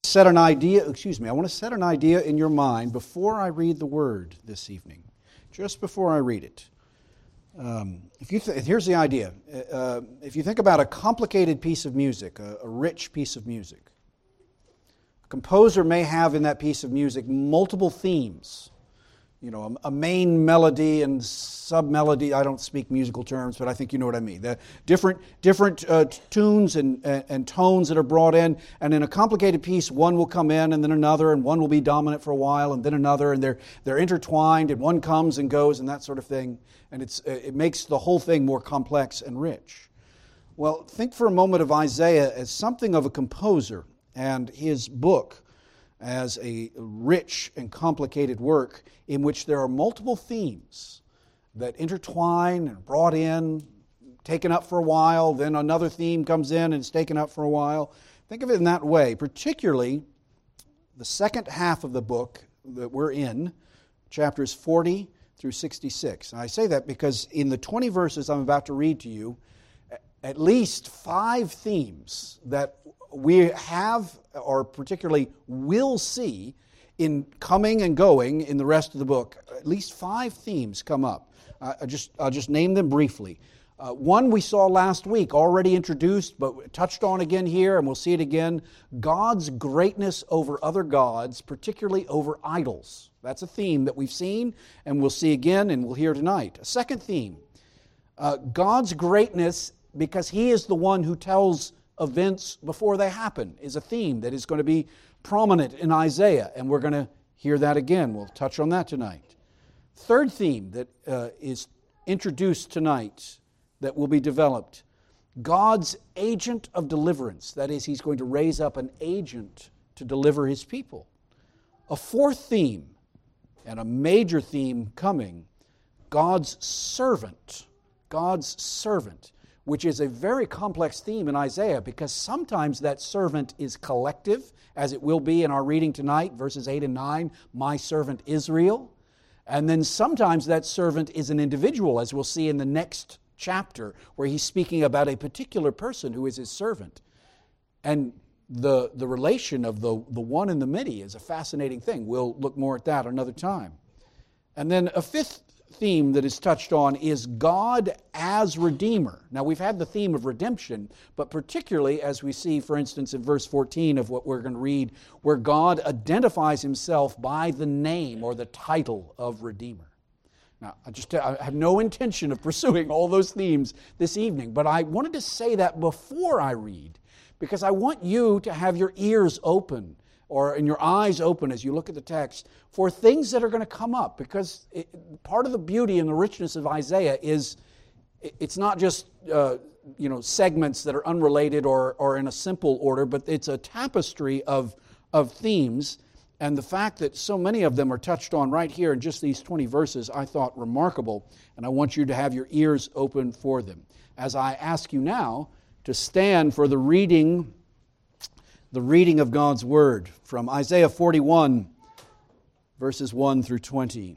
I want to set an idea in your mind before I read the Word this evening. Just before I read it. Here's the idea. If you think about a complicated piece of music, a rich piece of music, a composer may have in that piece of music multiple themes. You know, a main melody and sub-melody. I don't speak musical terms, but I think you know what I mean. The different tunes and tones that are brought in, and in a complicated piece, one will come in, and then another, and one will be dominant for a while, and then another, and they're intertwined, and one comes and goes, and that sort of thing, and it makes the whole thing more complex and rich. Well, think for a moment of Isaiah as something of a composer, and his book as a rich and complicated work in which there are multiple themes that intertwine and brought in, taken up for a while, then another theme comes in and it's taken up for a while. Think of it in that way, particularly the second half of the book that we're in, chapters 40 through 66. And I say that because in the 20 verses I'm about to read to you, at least 5 themes that we have, or particularly will see, in coming and going in the rest of the book. At least 5 themes come up. I'll just name them briefly. One we saw last week, already introduced, but touched on again here, and we'll see it again. God's greatness over other gods, particularly over idols. That's a theme that we've seen, and we'll see again, and we'll hear tonight. A second theme, God's greatness because He is the one who tells events before they happen, is a theme that is going to be prominent in Isaiah, and we're going to hear that again. We'll touch on that tonight. Third theme that is introduced tonight that will be developed, God's agent of deliverance. That is, He's going to raise up an agent to deliver His people. A fourth theme, and a major theme coming, God's servant. God's servant, which is a very complex theme in Isaiah because sometimes that servant is collective, as it will be in our reading tonight, verses 8 and 9, my servant Israel. And then sometimes that servant is an individual, as we'll see in the next chapter, where he's speaking about a particular person who is his servant. And the relation of the one and the many is a fascinating thing. We'll look more at that another time. And then a fifth theme that is touched on is God as Redeemer. Now, we've had the theme of redemption, but particularly as we see, for instance, in verse 14 of what we're going to read, where God identifies Himself by the name or the title of Redeemer. Now, I have no intention of pursuing all those themes this evening, but I wanted to say that before I read, because I want you to have your ears open and your eyes open as you look at the text for things that are going to come up, because part of the beauty and the richness of Isaiah is it's not just segments that are unrelated or in a simple order, but it's a tapestry of themes, and the fact that so many of them are touched on right here in just these 20 verses I thought remarkable, and I want you to have your ears open for them. As I ask you now to stand for the reading of God's Word from Isaiah 41, verses 1 through 20.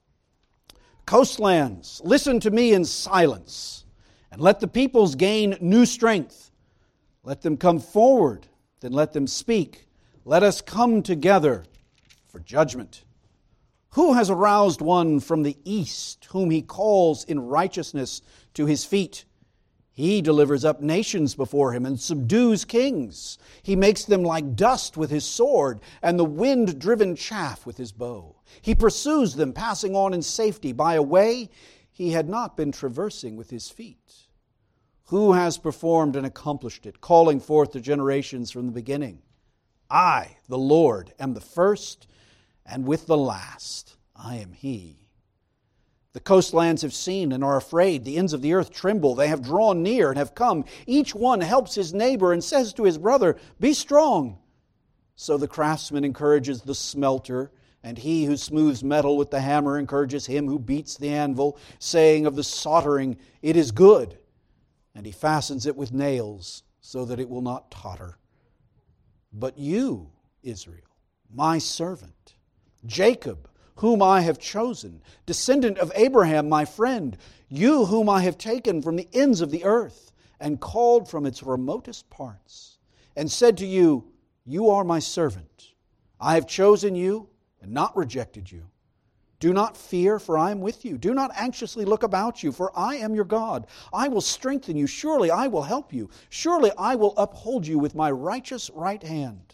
Coastlands, listen to me in silence, and let the peoples gain new strength. Let them come forward, then let them speak. Let us come together for judgment. Who has aroused one from the east, whom He calls in righteousness to His feet? He delivers up nations before Him and subdues kings. He makes them like dust with His sword and the wind-driven chaff with His bow. He pursues them, passing on in safety by a way He had not been traversing with His feet. Who has performed and accomplished it, calling forth the generations from the beginning? I, the Lord, am the first, and with the last I am He. The coastlands have seen and are afraid. The ends of the earth tremble. They have drawn near and have come. Each one helps his neighbor and says to his brother, be strong. So the craftsman encourages the smelter, and he who smooths metal with the hammer encourages him who beats the anvil, saying of the soldering, it is good. And he fastens it with nails so that it will not totter. But you, Israel, my servant, Jacob, whom I have chosen, descendant of Abraham, my friend, you whom I have taken from the ends of the earth and called from its remotest parts, and said to you, You are my servant. I have chosen you and not rejected you. Do not fear, for I am with you. Do not anxiously look about you, for I am your God. I will strengthen you. Surely I will help you. Surely I will uphold you with my righteous right hand.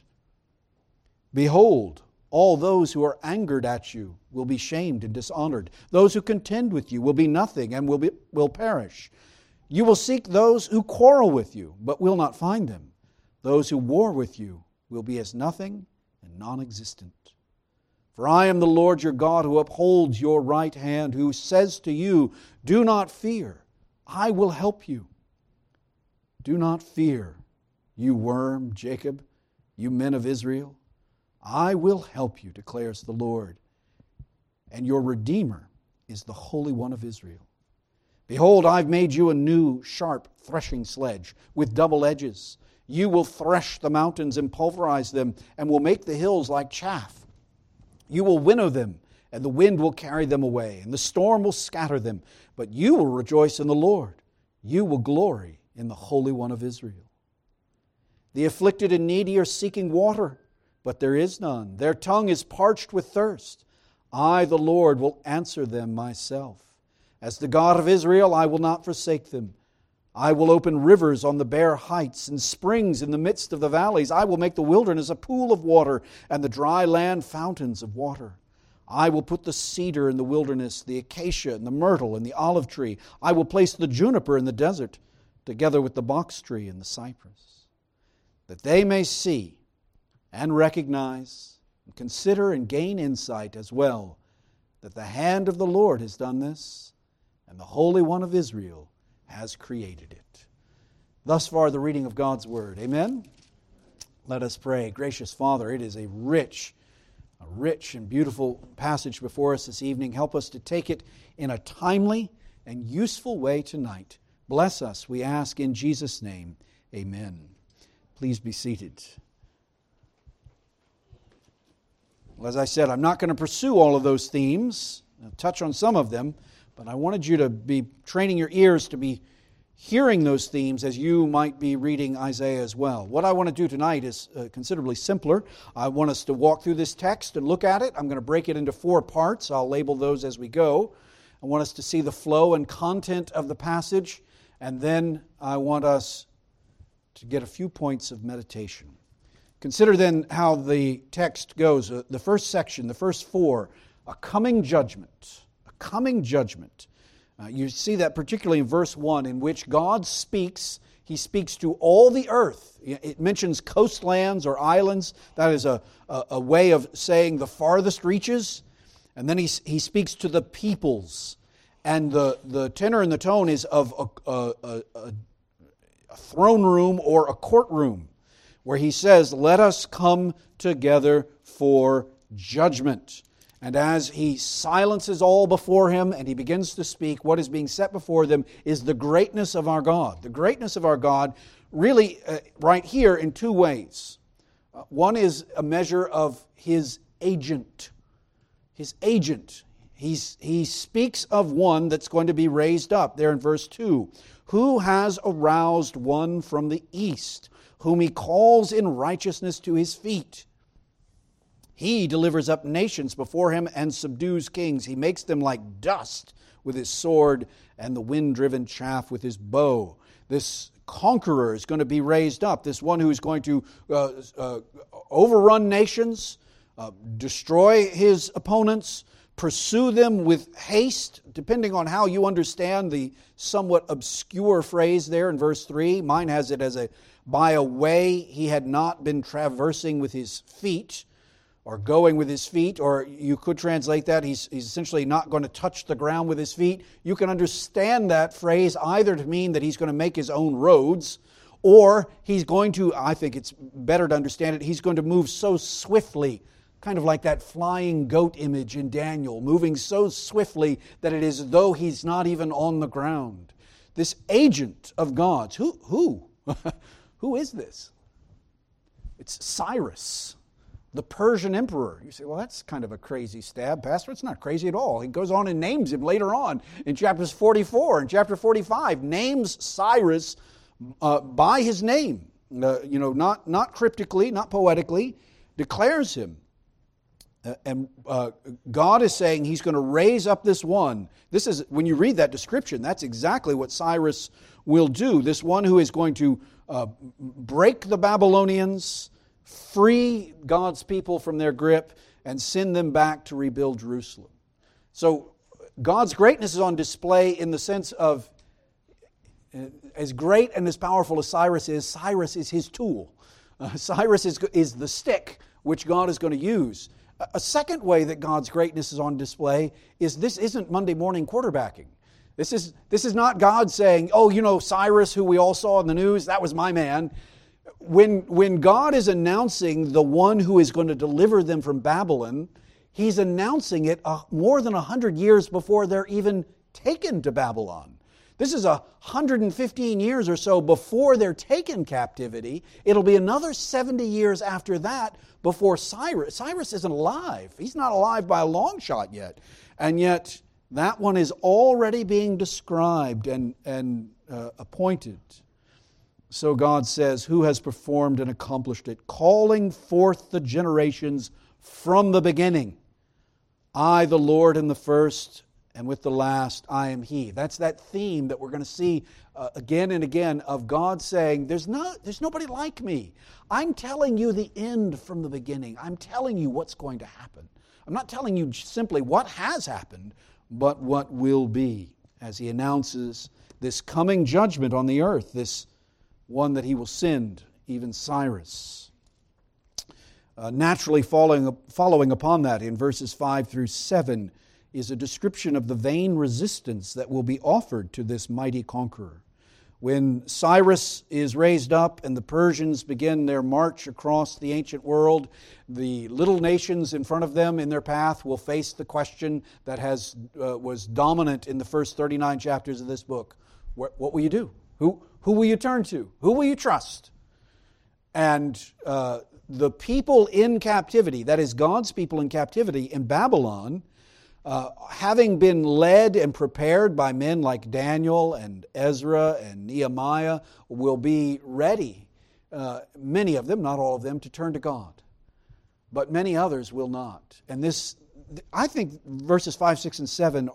Behold, all those who are angered at you will be shamed and dishonored. Those who contend with you will be nothing and will perish. You will seek those who quarrel with you, but will not find them. Those who war with you will be as nothing and non-existent. For I am the Lord your God, who upholds your right hand, who says to you, do not fear, I will help you. Do not fear, you worm, Jacob, you men of Israel. I will help you, declares the Lord, and your Redeemer is the Holy One of Israel. Behold, I've made you a new, sharp threshing sledge with double edges. You will thresh the mountains and pulverize them, and will make the hills like chaff. You will winnow them, and the wind will carry them away, and the storm will scatter them. But you will rejoice in the Lord. You will glory in the Holy One of Israel. The afflicted and needy are seeking water, but there is none. Their tongue is parched with thirst. I, the Lord, will answer them myself. As the God of Israel, I will not forsake them. I will open rivers on the bare heights and springs in the midst of the valleys. I will make the wilderness a pool of water and the dry land fountains of water. I will put the cedar in the wilderness, the acacia and the myrtle and the olive tree. I will place the juniper in the desert, together with the box tree and the cypress, that they may see and recognize and consider and gain insight as well, that the hand of the Lord has done this, and the Holy One of Israel has created it. Thus far, the reading of God's Word. Amen? Let us pray. Gracious Father, it is a rich and beautiful passage before us this evening. Help us to take it in a timely and useful way tonight. Bless us, we ask in Jesus' name. Amen. Please be seated. Well, as I said, I'm not going to pursue all of those themes. I'll touch on some of them, but I wanted you to be training your ears to be hearing those themes as you might be reading Isaiah as well. What I want to do tonight is considerably simpler. I want us to walk through this text and look at it. I'm going to break it into 4 parts. I'll label those as we go. I want us to see the flow and content of the passage, and then I want us to get a few points of meditation. Consider then how the text goes. The first section, the first 4, a coming judgment. A coming judgment. You see that particularly in verse 1, in which God speaks. He speaks to all the earth. It mentions coastlands or islands. That is a way of saying the farthest reaches. And then he speaks to the peoples. And the tenor and the tone is of a throne room or a courtroom, where he says, let us come together for judgment. And as he silences all before him and he begins to speak, what is being set before them is the greatness of our God. The greatness of our God really right here in 2 ways. One is a measure of his agent. His agent. He speaks of one that's going to be raised up there in verse 2. Who has aroused one from the east, whom he calls in righteousness to his feet? He delivers up nations before him and subdues kings. He makes them like dust with his sword and the wind-driven chaff with his bow. This conqueror is going to be raised up, this one who is going to overrun nations, destroy his opponents, pursue them with haste, depending on how you understand the somewhat obscure phrase there in verse 3. Mine has it as by a way he had not been traversing with his feet, or going with his feet, or you could translate that, he's essentially not going to touch the ground with his feet. You can understand that phrase either to mean that he's going to make his own roads, or he's going to, I think it's better to understand it, he's going to move so swiftly, kind of like that flying goat image in Daniel, moving so swiftly that it is as though he's not even on the ground. This agent of God's, who? Who is this? It's Cyrus, the Persian emperor. You say, well, that's kind of a crazy stab, Pastor. It's not crazy at all. He goes on and names him later on in chapters 44 and chapter 45, names Cyrus by his name. not cryptically, not poetically, declares him. And God is saying He's going to raise up this one. This is, when you read that description, that's exactly what Cyrus will do. This one who is going to break the Babylonians, free God's people from their grip, and send them back to rebuild Jerusalem. So God's greatness is on display in the sense of, as great and as powerful as Cyrus is His tool. Cyrus is the stick which God is going to use. A second way that God's greatness is on display is this isn't Monday morning quarterbacking. This is not God saying, oh, Cyrus, who we all saw in the news, that was my man. When God is announcing the one who is going to deliver them from Babylon, He's announcing it more than 100 years before they're even taken to Babylon. This is 115 years or so before they're taken captivity. It'll be another 70 years after that before Cyrus isn't alive. He's not alive by a long shot yet. And yet, that one is already being described and appointed. So God says, who has performed and accomplished it, calling forth the generations from the beginning. I, the Lord, am the first, and with the last, I am He. That's that theme that we're going to see again and again of God saying, there's nobody like me. I'm telling you the end from the beginning. I'm telling you what's going to happen. I'm not telling you simply what has happened, but what will be, as He announces this coming judgment on the earth, this one that He will send, even Cyrus. Naturally following upon that in verses 5 through 7 is a description of the vain resistance that will be offered to this mighty conqueror. When Cyrus is raised up and the Persians begin their march across the ancient world, the little nations in front of them in their path will face the question that was dominant in the first 39 chapters of this book. What will you do? Who will you turn to? Who will you trust? And the people in captivity, that is God's people in captivity in Babylon, having been led and prepared by men like Daniel and Ezra and Nehemiah, will be ready, many of them, not all of them, to turn to God. But many others will not. And this, I think verses 5, 6, and 7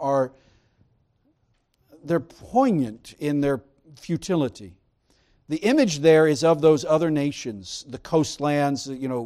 they're poignant in their futility. The image there is of those other nations, the coastlands,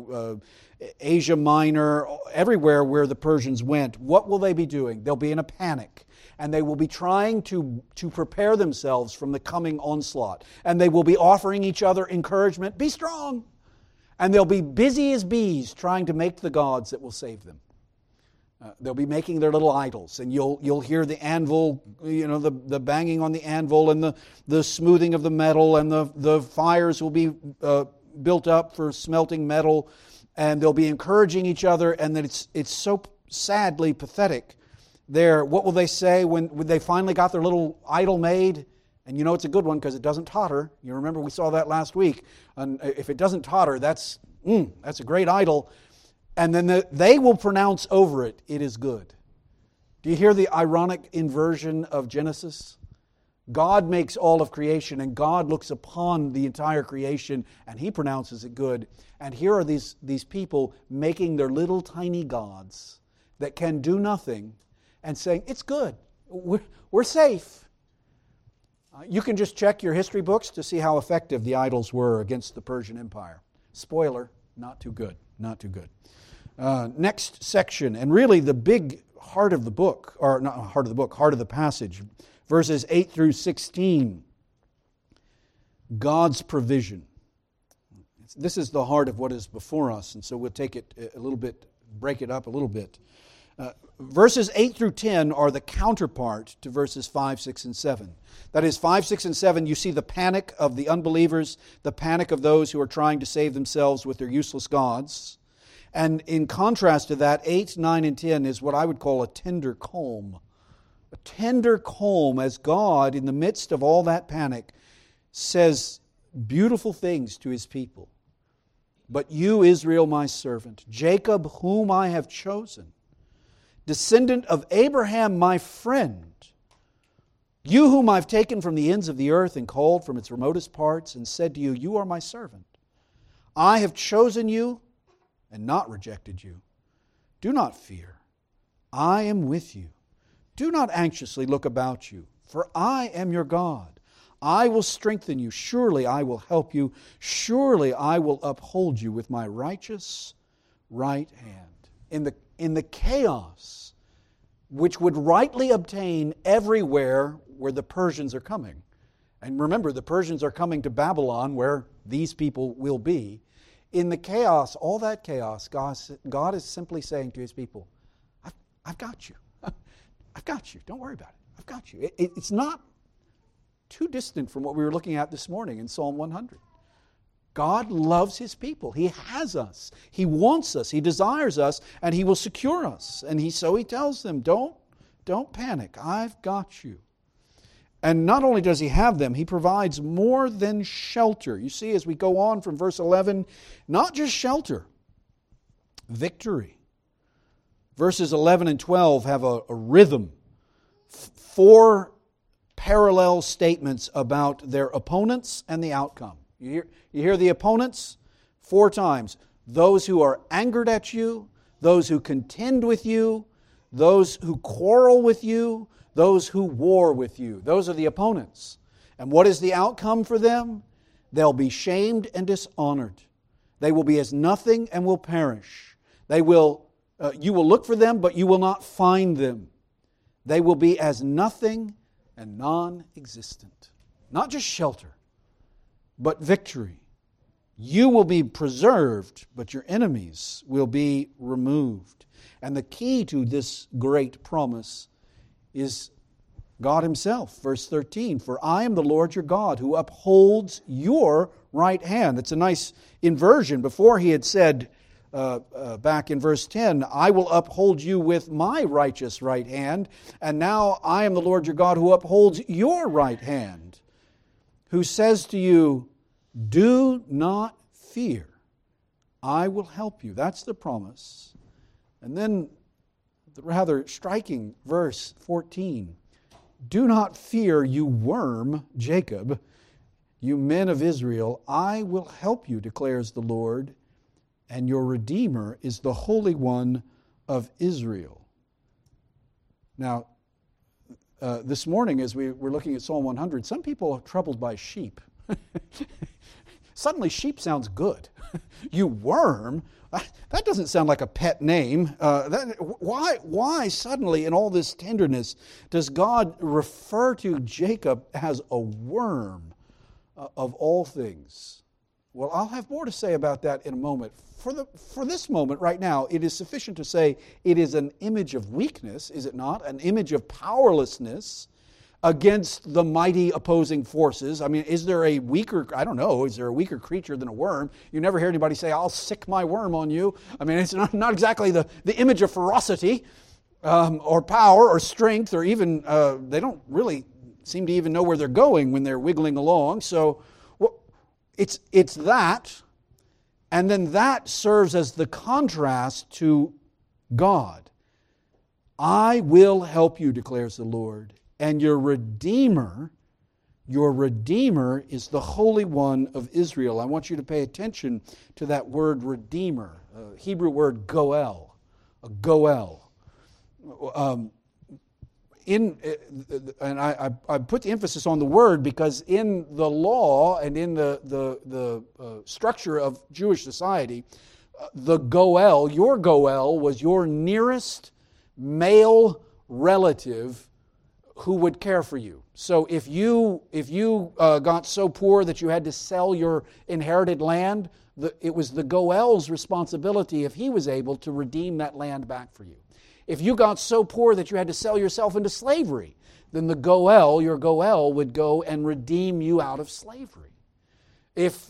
Asia Minor, everywhere where the Persians went. What will they be doing? They'll be in a panic, and they will be trying to prepare themselves from the coming onslaught. And they will be offering each other encouragement, be strong. And they'll be busy as bees trying to make the gods that will save them. They'll be making their little idols, and you'll hear the anvil, the banging on the anvil, and the smoothing of the metal, and the fires will be built up for smelting metal, and they'll be encouraging each other, and that it's so sadly pathetic. What will they say when they finally got their little idol made? And it's a good one because it doesn't totter. You remember we saw that last week. And if it doesn't totter, that's a great idol. And then they will pronounce over it, it is good. Do you hear the ironic inversion of Genesis? God makes all of creation, and God looks upon the entire creation, and He pronounces it good. And here are these people making their little tiny gods that can do nothing and saying, it's good, we're safe. You can just check your history books to see how effective the idols were against the Persian Empire. Spoiler, not too good, not too good. Next section, and really the big heart of the book, or not heart of the book, heart of the passage, verses 8 through 16. God's provision. This is the heart of what is before us, and so we'll take it a little bit, break it up a little bit. Verses 8 through 10 are the counterpart to verses 5, 6, and 7. That is, 5, 6, and 7, you see the panic of the unbelievers, the panic of those who are trying to save themselves with their useless gods. And in contrast to that, 8, 9, and 10 is what I would call a tender calm. A tender calm as God, in the midst of all that panic, says beautiful things to His people. But you, Israel, my servant, Jacob, whom I have chosen, descendant of Abraham, my friend, You whom I've taken from the ends of the earth and called from its remotest parts and said to you, you are my servant. I have chosen you and not rejected you. Do not fear. I am with you. Do not anxiously look about you, for I am your God. I will strengthen you. Surely I will help you. Surely I will uphold you with my righteous right hand. In the chaos which would rightly obtain everywhere where the Persians are coming. And remember, the Persians are coming to Babylon where these people will be. In the chaos, all that chaos, God is simply saying to His people, I've got you. I've got you. Don't worry about it. I've got you. It's not too distant from what we were looking at this morning in Psalm 100. God loves His people. He has us. He wants us. He desires us, and He will secure us. And so He tells them, don't panic. I've got you. And not only does He have them, He provides more than shelter. You see, as we go on from verse 11, not just shelter, victory. Verses 11 and 12 have a rhythm. 4 parallel statements about their opponents and the outcome. You hear the opponents 4 times. Those who are angered at you, those who contend with you, those who quarrel with you, those who war with you. Those are the opponents. And what is the outcome for them? They'll be shamed and dishonored. They will be as nothing and will perish. You will look for them, but you will not find them. They will be as nothing and non-existent. Not just shelter, but victory. You will be preserved, but your enemies will be removed. And the key to this great promise is God Himself. Verse 13, for I am the Lord your God who upholds your right hand. That's a nice inversion. Before He had said, back in verse 10, I will uphold you with my righteous right hand. And now I am the Lord your God who upholds your right hand, who says to you, do not fear. I will help you. That's the promise. And then the rather striking verse 14. Do not fear, you worm, Jacob, you men of Israel. I will help you, declares the Lord, and your Redeemer is the Holy One of Israel. Now, this morning as we were looking at Psalm 100, some people are troubled by sheep. Suddenly sheep sounds good. You worm, that doesn't sound like a pet name. Why suddenly in all this tenderness does God refer to Jacob as a worm of all things? Well, I'll have more to say about that in a moment. For this moment right now, it is sufficient to say it is an image of weakness, is it not? An image of powerlessness against the mighty opposing forces. I mean, is there a weaker creature than a worm? You never hear anybody say, I'll sick my worm on you. I mean, it's not exactly the image of ferocity or power or strength, or even, they don't really seem to even know where they're going when they're wiggling along. So it's that, and then that serves as the contrast to God. I will help you, declares the Lord. And your Redeemer is the Holy One of Israel. I want you to pay attention to that word Redeemer, Hebrew word goel, a goel. And I put the emphasis on the word because in the law and in the structure of Jewish society, the goel, your goel, was your nearest male relative who would care for you. So if you got so poor that you had to sell your inherited land, it was the goel's responsibility, if he was able, to redeem that land back for you. If you got so poor that you had to sell yourself into slavery, then your goel would go and redeem you out of slavery. If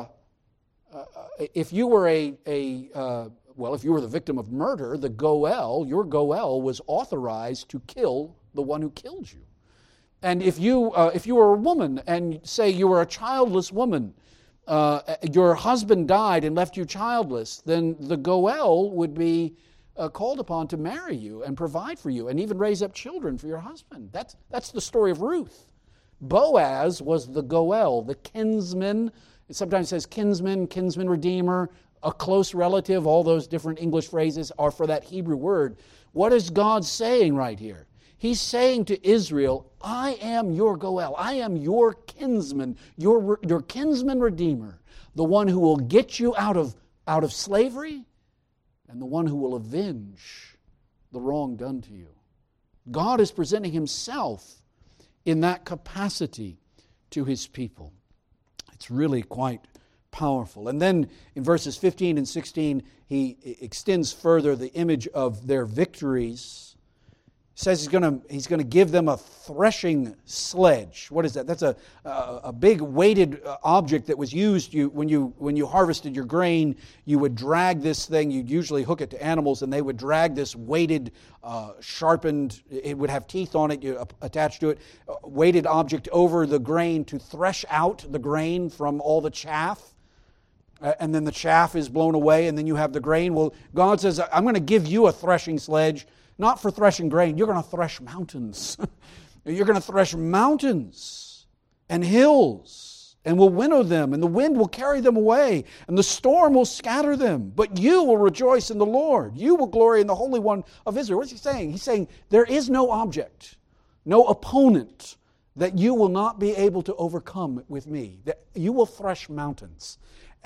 you were if you were the victim of murder, your goel was authorized to kill the one who killed you. And if you were a woman, and say you were a childless woman, your husband died and left you childless, then the goel would be called upon to marry you and provide for you and even raise up children for your husband. That's the story of Ruth. Boaz was the Goel, the kinsman. It sometimes says kinsman, kinsman redeemer, a close relative. All those different English phrases are for that Hebrew word. What is God saying right here? He's saying to Israel, I am your Goel. I am your kinsman, your kinsman redeemer, the one who will get you out of slavery and the one who will avenge the wrong done to you. God is presenting Himself in that capacity to His people. It's really quite powerful. And then in verses 15 and 16, He extends further the image of their victories. He says He's going to give them a threshing sledge. What is that? That's a big weighted object that was used when you harvested your grain. You would drag this thing. You'd usually hook it to animals, and they would drag this weighted, sharpened. It would have teeth on it attached to it. Weighted object over the grain to thresh out the grain from all the chaff. And then the chaff is blown away, and then you have the grain. Well, God says, I'm going to give you a threshing sledge. Not for threshing grain. You're going to thresh mountains. You're going to thresh mountains and hills, and will winnow them, and the wind will carry them away, and the storm will scatter them. But you will rejoice in the Lord. You will glory in the Holy One of Israel. What's He saying? He's saying there is no object, no opponent that you will not be able to overcome with me. That you will thresh mountains.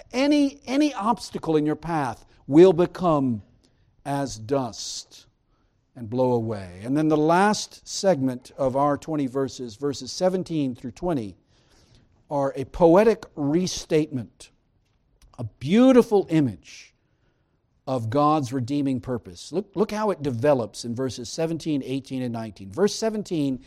Any obstacle in your path will become as dust and blow away. And then the last segment of our 20 verses, verses 17 through 20, are a poetic restatement, a beautiful image of God's redeeming purpose. Look how it develops in verses 17, 18, and 19. Verse 17,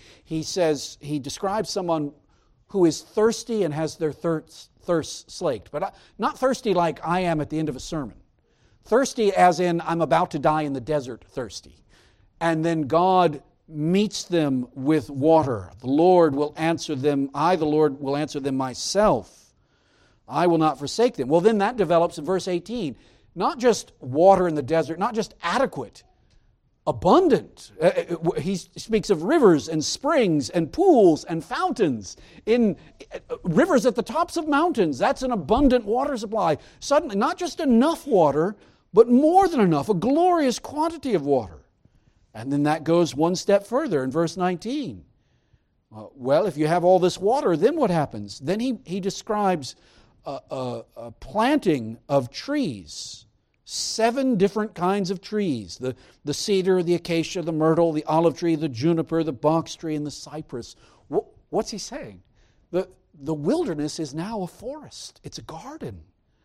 he describes someone who is thirsty and has their thirst slaked. But not thirsty like I am at the end of a sermon. Thirsty as in I'm about to die in the desert thirsty. And then God meets them with water. The Lord will answer them. I, the Lord, will answer them myself. I will not forsake them. Well, then that develops in verse 18. Not just water in the desert, not just adequate, abundant. He speaks of rivers and springs and pools and fountains. In rivers at the tops of mountains, that's an abundant water supply. Suddenly, not just enough water, but more than enough, a glorious quantity of water. And then that goes one step further in verse 19. Well, if you have all this water, then what happens? Then he describes a planting of trees, 7 different kinds of trees, the cedar, the acacia, the myrtle, the olive tree, the juniper, the box tree, and the cypress. What's he saying? The wilderness is now a forest. It's a garden.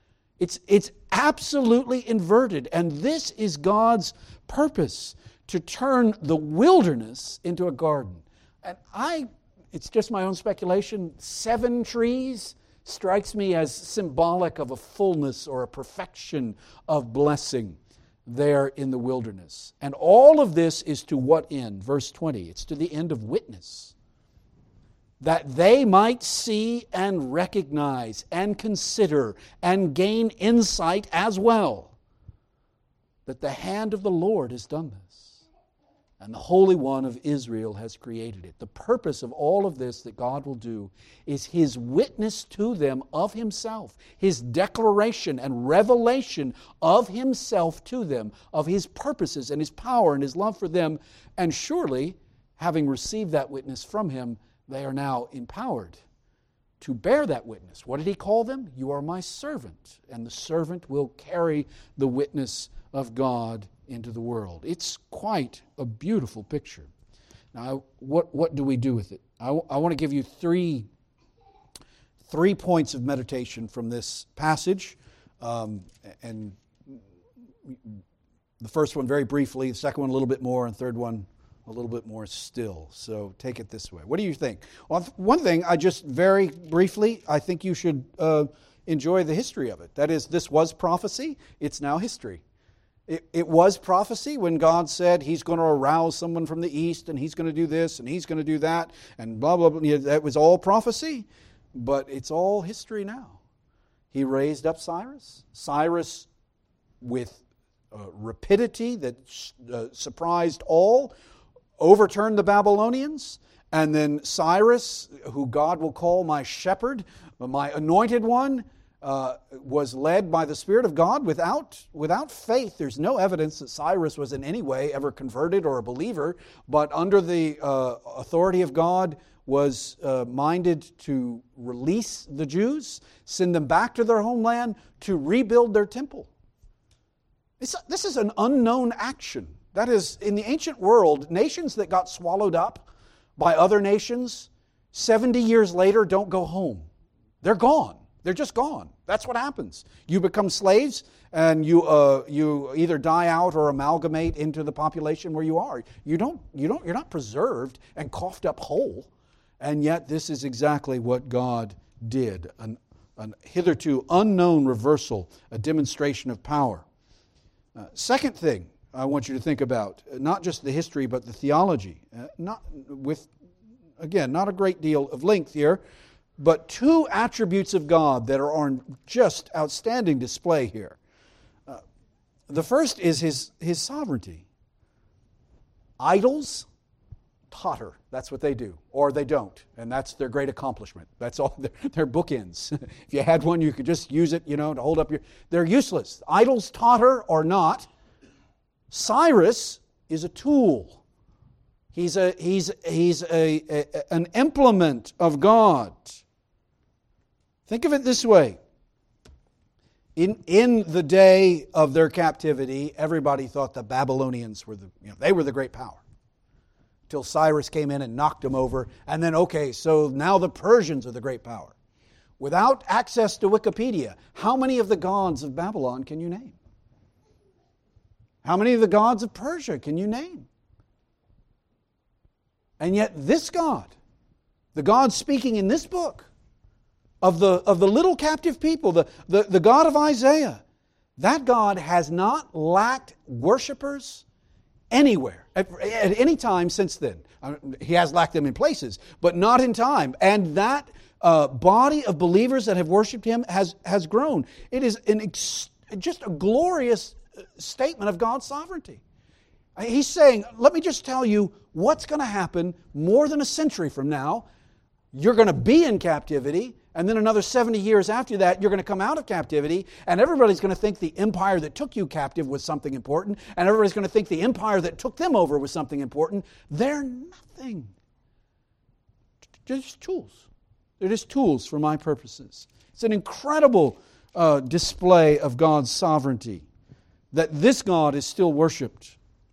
It's absolutely inverted, and this is God's purpose, to turn the wilderness into a garden. And it's just my own speculation, 7 trees strikes me as symbolic of a fullness or a perfection of blessing there in the wilderness. And all of this is to what end? Verse 20, it's to the end of witness. That they might see and recognize and consider and gain insight as well, that the hand of the Lord has done this. And the Holy One of Israel has created it. The purpose of all of this that God will do is His witness to them of Himself, His declaration and revelation of Himself to them, of His purposes and His power and His love for them. And surely, having received that witness from Him, they are now empowered to bear that witness. What did He call them? You are my servant. And the servant will carry the witness of God into the world. It's quite a beautiful picture. Now, what do we do with it? I want to give you three points of meditation from this passage. And the first one very briefly, the second one a little bit more, and the third one a little bit more still. So take it this way. What do you think? Well, one thing, I just very briefly, I think you should enjoy the history of it. That is, this was prophecy. It's now history. It was prophecy when God said He's going to arouse someone from the east and He's going to do this and He's going to do that and blah, blah, blah. That was all prophecy, but it's all history now. He raised up Cyrus. Cyrus, with rapidity that surprised all, overturned the Babylonians, and then Cyrus, who God will call my shepherd, my anointed one, was led by the Spirit of God without faith. There's no evidence that Cyrus was in any way ever converted or a believer, but under the authority of God was minded to release the Jews, send them back to their homeland, to rebuild their temple. This is an unknown action. That is, in the ancient world, nations that got swallowed up by other nations, 70 years later don't go home. They're gone. They're just gone. That's what happens. You become slaves, and you either die out or amalgamate into the population where you are. You're not preserved and coughed up whole. And yet this is exactly what God did. An hitherto unknown reversal, a demonstration of power. Second thing I want you to think about, not just the history but the theology. Not a great deal of length here, but two attributes of God that are on just outstanding display here. The first is His sovereignty. Idols totter. That's what they do. Or they don't. And that's their great accomplishment. That's all. They're bookends. If you had one, you could just use it, to hold up your... They're useless. Idols totter or not. Cyrus is a tool. He's an implement of God. Think of it this way. In the day of their captivity, everybody thought the Babylonians were they were the great power. Till Cyrus came in and knocked them over. And then, so now the Persians are the great power. Without access to Wikipedia, how many of the gods of Babylon can you name? How many of the gods of Persia can you name? And yet this God, the God speaking in this book, of the little captive people, the God of Isaiah, that God has not lacked worshipers anywhere, at any time since then. He has lacked them in places, but not in time. And that body of believers that have worshipped Him has grown. It is just a glorious statement of God's sovereignty. He's saying, let me just tell you what's going to happen more than a century from now. You're going to be in captivity, and then another 70 years after that, you're going to come out of captivity, and everybody's going to think the empire that took you captive was something important, and everybody's going to think the empire that took them over was something important. They're nothing. They're just tools. They're just tools for my purposes. It's an incredible display of God's sovereignty, that this God is still worshipped,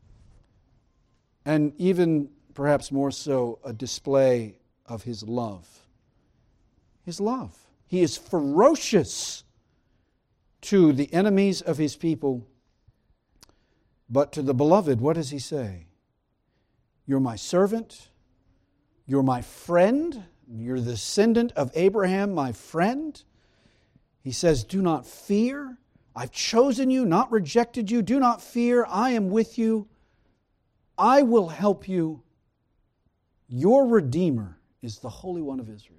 and even perhaps more so, a display of His love. His love. He is ferocious to the enemies of His people, but to the beloved, what does He say? You're my servant, you're my friend, you're the descendant of Abraham, my friend. He says, do not fear, I've chosen you, not rejected you, do not fear, I am with you, I will help you. Your Redeemer is the Holy One of Israel.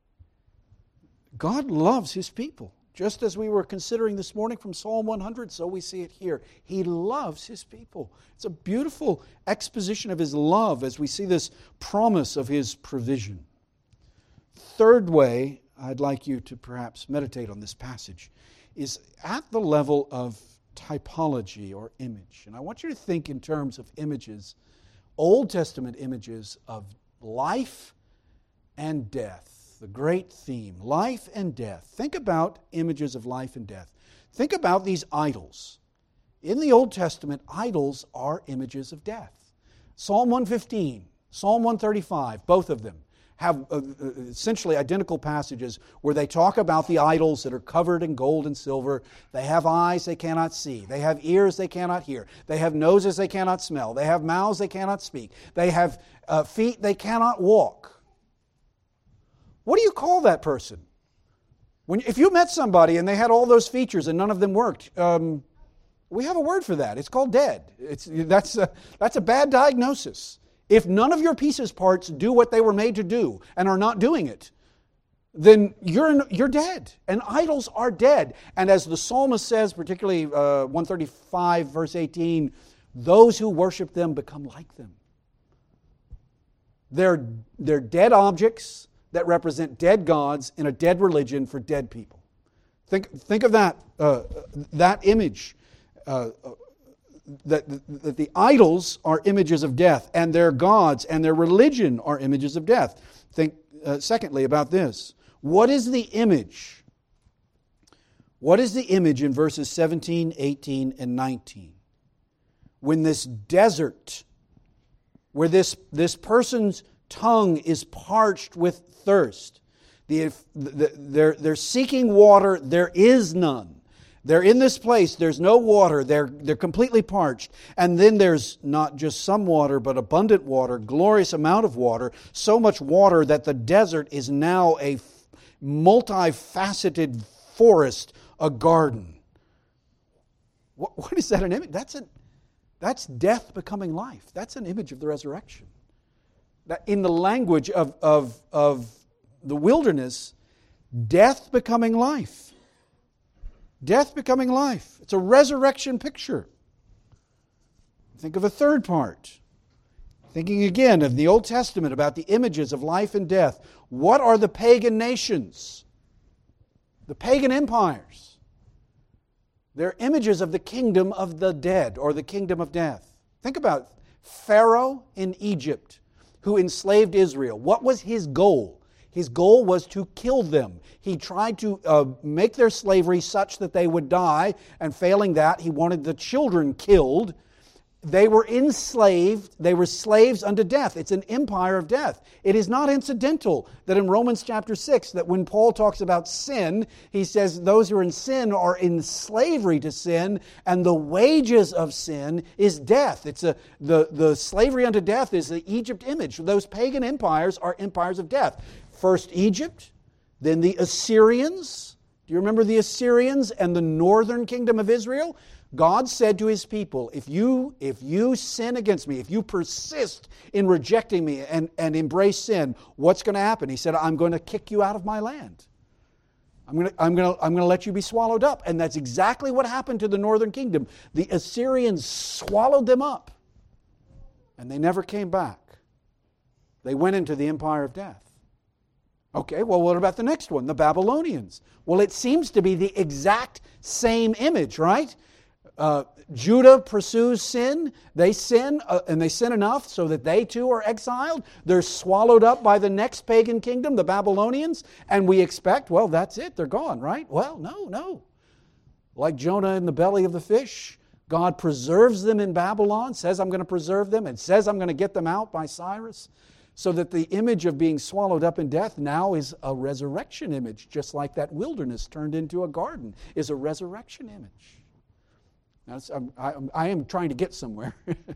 God loves His people. Just as we were considering this morning from Psalm 100, so we see it here. He loves His people. It's a beautiful exposition of His love as we see this promise of His provision. Third way I'd like you to perhaps meditate on this passage is at the level of typology or image. And I want you to think in terms of images, Old Testament images of life and death. The great theme, life and death. Think about images of life and death. Think about these idols. In the Old Testament, idols are images of death. Psalm 115, Psalm 135, both of them have essentially identical passages where they talk about the idols that are covered in gold and silver. They have eyes they cannot see. They have ears they cannot hear. They have noses they cannot smell. They have mouths they cannot speak. They have feet they cannot walk. What do you call that person? If you met somebody and they had all those features and none of them worked, we have a word for that. It's called dead. That's a bad diagnosis. If none of your pieces parts do what they were made to do and are not doing it, then you're dead. And idols are dead. And as the psalmist says, particularly 135 verse 18, those who worship them become like them. They're dead objects that represent dead gods in a dead religion for dead people. Think of that image. That the idols are images of death, and their gods and their religion are images of death. Think, secondly, about this. What is the image? What is the image in verses 17, 18, and 19? When this desert, where this person's tongue is parched with thirst, they're seeking water, there is none. They're in this place, there's no water, they're completely parched. And then there's not just some water, but abundant water, glorious amount of water, so much water that the desert is now a multifaceted forest, a garden. What is that an image? That's death becoming life. That's an image of the resurrection. That in the language of the wilderness, death becoming life. Death becoming life. It's a resurrection picture. Think of a third part. Thinking again of the Old Testament about the images of life and death. What are the pagan nations? The pagan empires. They're images of the kingdom of the dead or the kingdom of death. Think about Pharaoh in Egypt who enslaved Israel. What was his goal? His goal was to kill them. He tried to make their slavery such that they would die, and failing that, he wanted the children killed. They were enslaved. They were slaves unto death. It's an empire of death. It is not incidental that in Romans chapter 6, that when Paul talks about sin, he says those who are in sin are in slavery to sin, and the wages of sin is death. It's the slavery unto death is the Egypt image. Those pagan empires are empires of death. First Egypt, then the Assyrians. Do you remember the Assyrians and the northern kingdom of Israel? God said to His people, if you sin against me, if you persist in rejecting me and embrace sin, what's going to happen? He said, I'm going to kick you out of my land. I'm going to let you be swallowed up. And that's exactly what happened to the northern kingdom. The Assyrians swallowed them up. And they never came back. They went into the empire of death. Okay, well, what about the next one? The Babylonians. Well, it seems to be the exact same image, right? Judah pursues sin. They sin, and they sin enough so that they too are exiled. They're swallowed up by the next pagan kingdom, the Babylonians, and we expect, well, that's it, they're gone, right? Well, no. Like Jonah in the belly of the fish, God preserves them in Babylon, says I'm going to preserve them, and says I'm going to get them out by Cyrus, so that the image of being swallowed up in death now is a resurrection image, just like that wilderness turned into a garden is a resurrection image. Now, I am trying to get somewhere.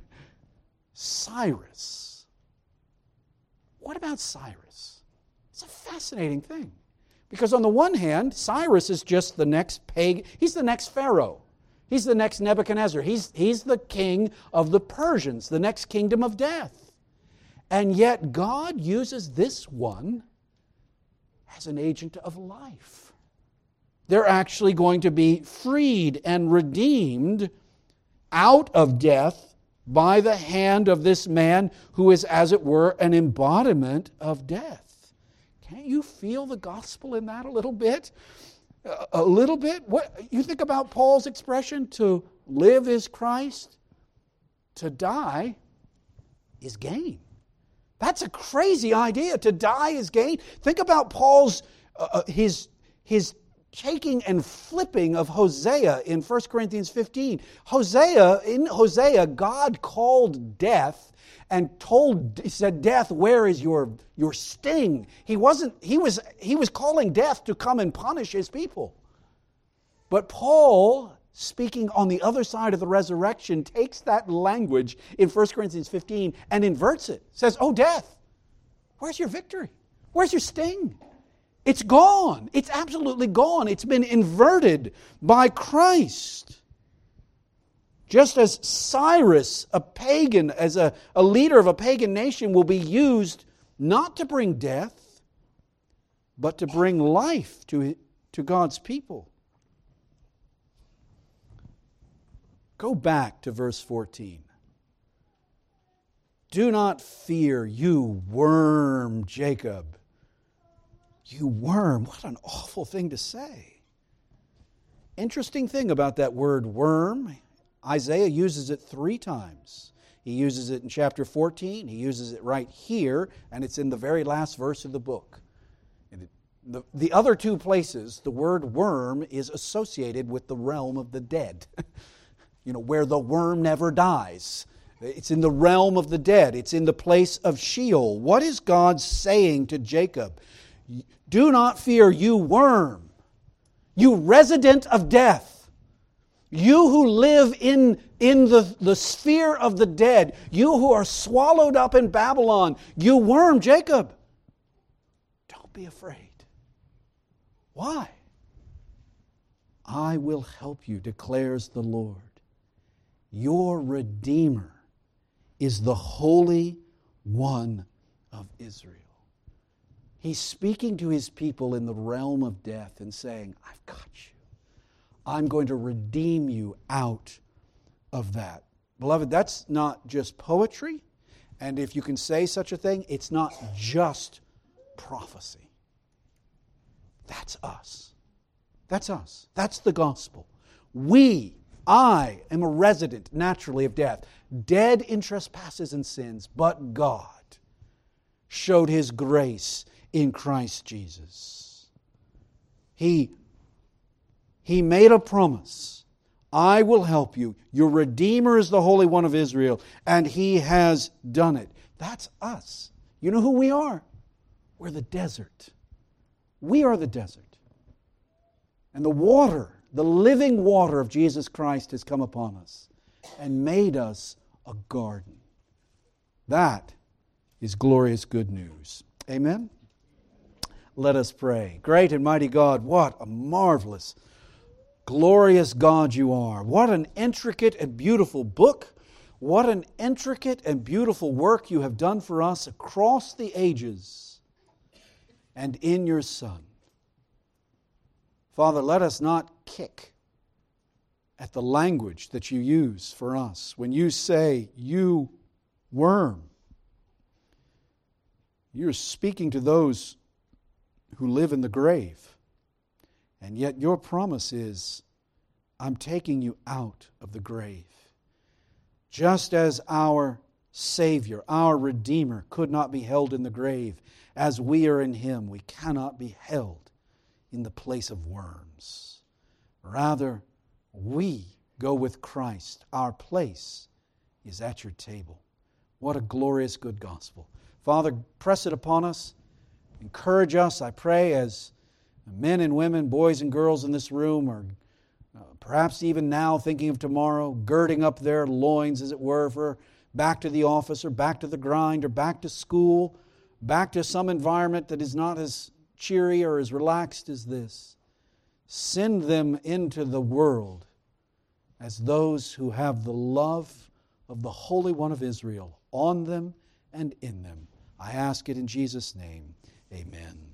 Cyrus. What about Cyrus? It's a fascinating thing. Because on the one hand, Cyrus is just the next pagan. He's the next Pharaoh. He's the next Nebuchadnezzar. He's the king of the Persians, the next kingdom of death. And yet God uses this one as an agent of life. They're actually going to be freed and redeemed out of death by the hand of this man who is, as it were, an embodiment of death. Can't you feel the gospel in that a little bit? A little bit? What you think about Paul's expression, to live is Christ, to die is gain. That's a crazy idea. To die is gain. Think about Paul's his taking and flipping of Hosea in 1 Corinthians 15. In Hosea, God called death and he said, "Death, where is your sting?" He was calling death to come and punish his people. But Paul, speaking on the other side of the resurrection, takes that language in 1 Corinthians 15 and inverts it. Says, "Oh, death, where's your victory? Where's your sting? It's gone. It's absolutely gone. It's been inverted by Christ." Just as Cyrus, a pagan, as a leader of a pagan nation, will be used not to bring death, but to bring life to God's people. Go back to verse 14. Do not fear, you worm, Jacob. You worm. What an awful thing to say. Interesting thing about that word worm, Isaiah uses it 3 times. He uses it in chapter 14, he uses it right here, and it's in the very last verse of the book. The other 2 places, the word worm is associated with the realm of the dead. Where the worm never dies. It's in the realm of the dead. It's in the place of Sheol. What is God saying to Jacob? Do not fear, you worm, you resident of death, you who live in the sphere of the dead, you who are swallowed up in Babylon, you worm, Jacob. Don't be afraid. Why? I will help you, declares the Lord. Your Redeemer is the Holy One of Israel. He's speaking to His people in the realm of death and saying, I've got you. I'm going to redeem you out of that. Beloved, that's not just poetry, and if you can say such a thing, it's not just prophecy. That's us. That's us. That's the gospel. I am a resident naturally of death, dead in trespasses and sins, but God showed His grace in Christ Jesus. He made a promise. I will help you. Your Redeemer is the Holy One of Israel, and He has done it. That's us. You know who we are? We're the desert. We are the desert. And the water, the living water of Jesus Christ has come upon us and made us a garden. That is glorious good news. Amen? Let us pray. Great and mighty God, what a marvelous, glorious God you are. What an intricate and beautiful book. What an intricate and beautiful work you have done for us across the ages and in your Son. Father, let us not kick at the language that you use for us. When you say, you worm, you're speaking to those who live in the grave. And yet your promise is, I'm taking you out of the grave. Just as our Savior, our Redeemer, could not be held in the grave, as we are in Him, we cannot be held in the place of worms. Rather, we go with Christ. Our place is at your table. What a glorious good gospel. Father, press it upon us. Encourage us, I pray, as men and women, boys and girls in this room are perhaps even now thinking of tomorrow, girding up their loins, as it were, for back to the office or back to the grind or back to school, back to some environment that is not as cheery or as relaxed as this. Send them into the world as those who have the love of the Holy One of Israel on them and in them. I ask it in Jesus' name. Amen.